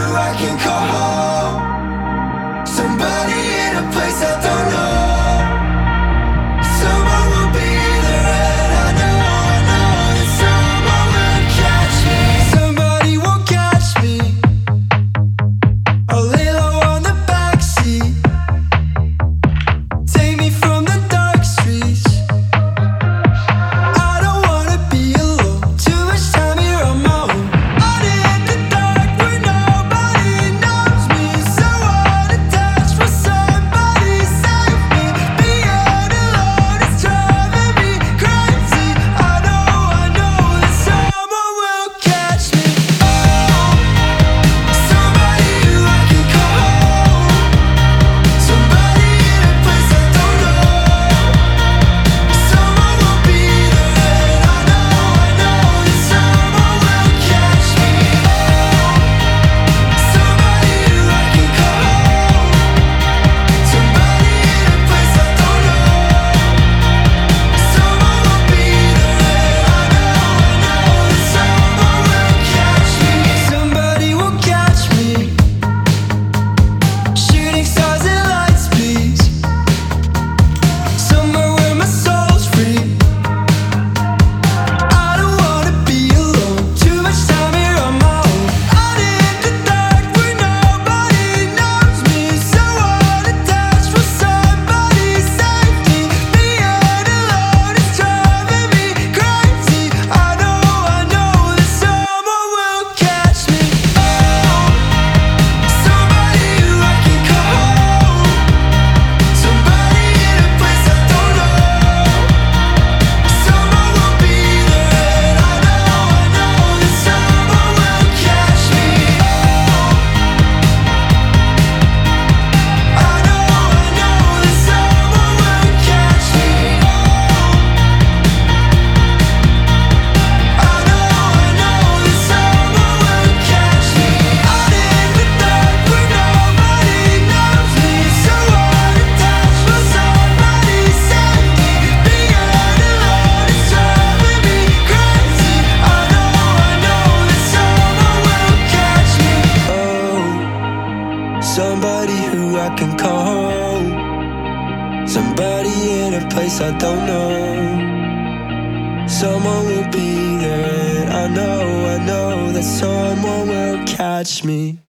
who I can call home. Somebody in a place I don't know. Someone will be there, and I know that someone will catch me. Somebody will catch me. I'll lay low on the backseat. Take me from the dark streets. I don't wanna be alone. Too much time here on my own. Out in the dark where nobody knows me. So unattached, will somebody save me? Being alone is driving me crazy. I know that someone will catch me. Somebody who I can call home. Somebody in a place I don't know. Someone will be there, and I know that someone will catch me. Somebody who I can call home. Somebody in a place I don't know. Someone will be there, and I know that someone will catch me. Somebody will catch me. Shooting stars and light speeds. Somewhere where my soul's free. I don't wanna be alone. Too much time here on my own. Out in the dark where nobody knows me. So unattached, will somebody save me? Being alone is driving me crazy. I know that someone will catch me. Somebody who I can call home. Somebody in a place I don't know. Someone will be there, and I know that someone will catch me. I know that someone will catch me. I know that someone will catch me. Out in the dark where nobody knows me. So unattached, will somebody save me? Being alone is driving me crazy. I know that someone will catch me. Oh, somebody who I can call home. Somebody in a place I don't know. Someone will be there, and I know that someone will catch me.